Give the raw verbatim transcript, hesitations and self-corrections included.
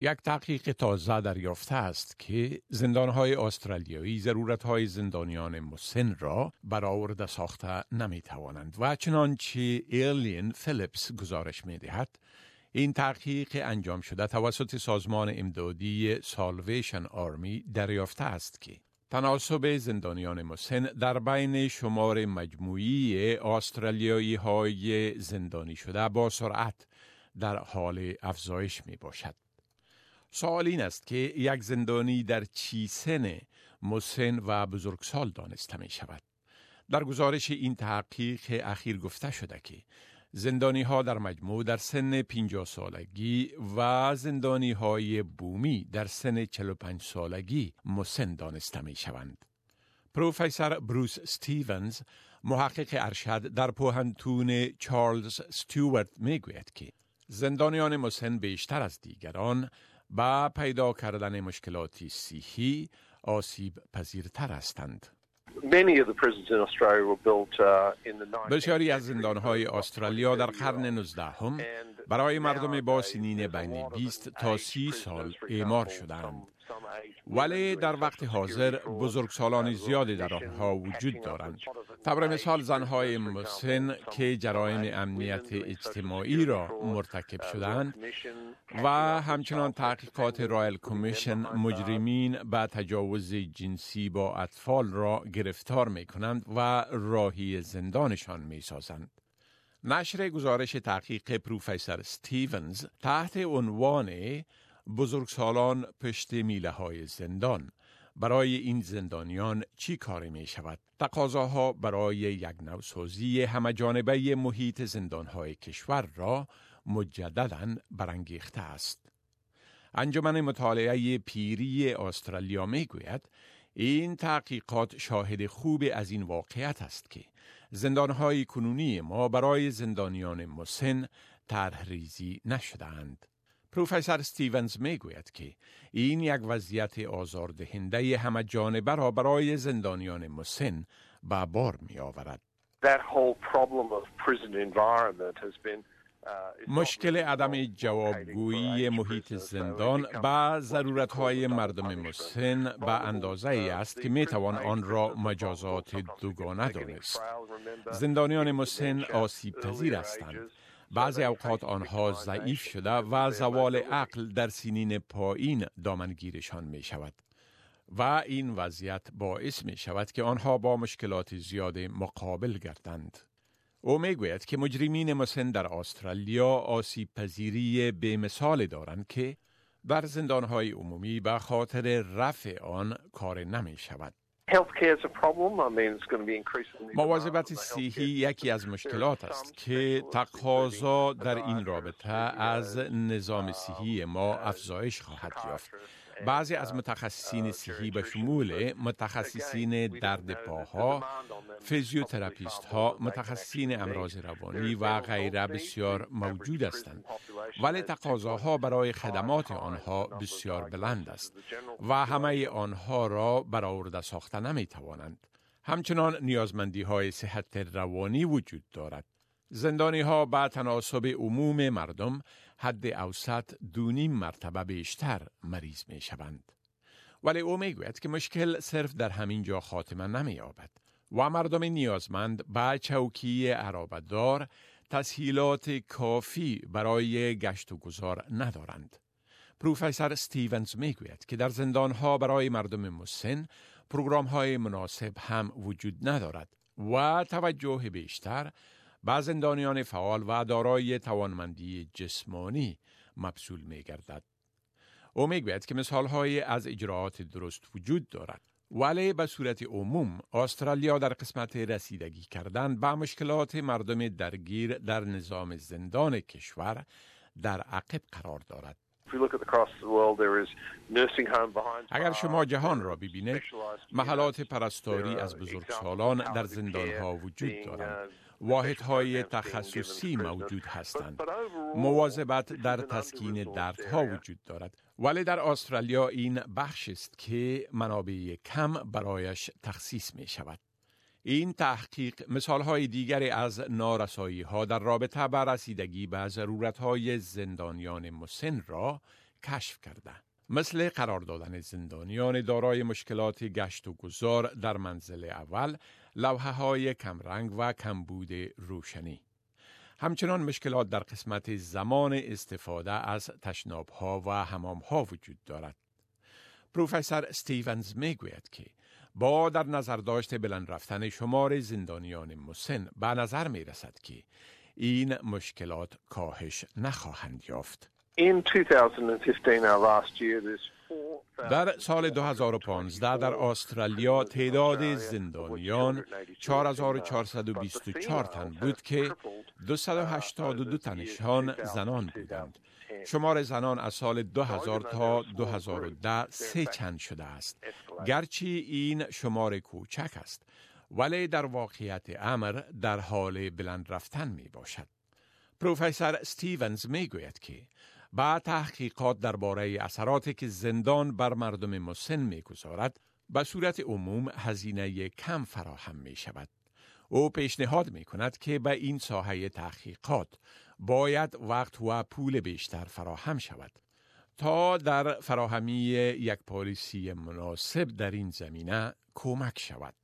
یک تحقیق تازه دریافته است که زندانهای استرالیایی ضرورتهای زندانیان مسن را برآورده ساخته نمی توانند و چنانچه ایلین فیلیپس گزارش می دهد، این تحقیق انجام شده توسط سازمان امدادی سالویشن آرمی دریافته است که تناسب زندانیان مسن در بین شمار مجموعی استرالیایی های زندانی شده با سرعت در حال افزایش می باشد. سوال این است که یک زندانی در چی سن مسن و بزرگسال دانسته می شود؟ در گزارش این تحقیق اخیر گفته شده که زندانی ها در مجموع در سن پنجاه سالگی و زندانی های بومی در سن چهل و پنج سالگی مسن دانسته می شوند. پروفسور بروس استیونز، محقق ارشد در پوهنتون چارلز استیوارت می گوید که زندانیان مسن بیشتر از دیگران با پیدا کردن مشکلاتی صحی آسیب پذیرتر هستند. بسیاری از زندانهای استرالیا در قرن نوزدهم برای مردم با سنین بین بیست تا سی سال اعمار شدند. ولی در وقت حاضر بزرگسالان زیادی در آنها وجود دارند. طبع مثال زنهای مسن که جرایم امنیت اجتماعی را مرتکب شدند و همچنان تحقیقات رایل کمیشن مجرمین به تجاوز جنسی با اطفال را گرفتار می کنند و راهی زندانشان می سازند. نشر گزارش تحقیق پروفسور استیونز تحت عنوان بزرگسالان پشت میله های زندان، برای این زندانیان چی کاری می شود؟ تقاضاها برای یک نوسازی همه‌جانبه محیط زندانهای کشور را مجدداً برانگیخته است. انجمن مطالعه پیری استرالیا می گوید این تحقیقات شاهد خوب از این واقعیت است که زندانهای کنونی ما برای زندانیان مسن طرح ریزی نشده‌اند. پروفسور استیونز می گوید که این یک وضعیت آزاردهنده همه جانبه را برای زندانیان مسن به بار می آورد. مشکل عدم جوابگویی محیط زندان با ضرورتهای مردم مسن به اندازه ای است که می توان آن را مجازات دوگانه دانست. زندانیان مسن آسیب پذیر هستند. بعضی اوقات آنها ضعیف شده و زوال عقل در سنین پایین دامنگیرشان می شود و این وضعیت باعث می شود که آنها با مشکلات زیاد مقابل گردند. او می گوید که مجرمین مسن در استرالیا آسیب پذیری به مثال دارند که در زندانهای عمومی به خاطر رفع آن کار نمی شود. مواظبت صحی یکی از مشکلات است که تقاضا در این رابطه از نظام صحی ما افزایش خواهد یافت. بعضی از متخصصین صحی به شمول متخصصین درد پاها، فیزیوتراپیست ها، متخصصین امراض روانی و غیره بسیار موجود هستند، ولی تقاضاها برای خدمات آنها بسیار بلند است و همه آنها را برآورده ساخته نمی توانند. همچنان نیازمندی های صحت روانی وجود دارد. زندانی ها با تناسب عموم مردم حد اوسط دونیم مرتبه بیشتر مریض می شوند. ولی او می گوید که مشکل صرف در همین جا خاتمه نمی یابد و مردم نیازمند با چوکی عرابه‌دار تسهیلات کافی برای گشت و گذار ندارند. پروفسور استیونز می گوید که در زندان ها برای مردم مسن پروگرام های مناسب هم وجود ندارد و توجه بیشتر با زندانیان فعال و دارای توانمندی جسمانی مبذول می گردد. او می گوید که مثالهای از اجراعات درست وجود دارد، ولی به صورت عموم استرالیا در قسمت رسیدگی کردن به مشکلات مردم درگیر در نظام زندان کشور در عقب قرار دارد. اگر شما جهان را ببینید، محلات پرستاری از بزرگسالان در زندانها وجود دارند. واحدهای تخصصی موجود هستند. مواظبت در تسکین دردها وجود دارد. ولی در استرالیا این بخش است که منابع کم برایش تخصیص می شود. این تحقیق مثالهای دیگری از نارسایی‌ها در رابطه با رسیدگی به ضرورت‌های زندانیان مسن را کشف کرده. مثل قرار دادن زندانیان دارای مشکلات گشت و گذار در منزل اول، لوحه های کمرنگ و کمبود روشنی. همچنان مشکلات در قسمت زمان استفاده از تشناب‌ها و حمام‌ها وجود دارد. پروفسور استیونز می گوید که با در نظر داشت بلند رفتن شمار زندانیان مسن به نظر می رسد که این مشکلات کاهش نخواهند یافت. در سال دو هزار و پانزده در استرالیا تعداد زندانیان چهار هزار و چهارصد و بیست و چهار تن بود که دویست و هشتاد و دو تنشان زنان بودند. شمار زنان از سال دو هزار تا دو هزار و ده سه چند شده است. گرچه این شمار کوچک است، ولی در واقعیت امر در حال بلند رفتن می باشد. پروفسور استیونز می گوید که با تحقیقات درباره اثراتی که زندان بر مردم مسن می گذارد، به صورت عموم هزینه کم فراهم می شود. او پیشنهاد می کند که به این ساحه تحقیقات باید وقت و پول بیشتر فراهم شود تا در فراهمی یک پالیسی مناسب در این زمینه کمک شود.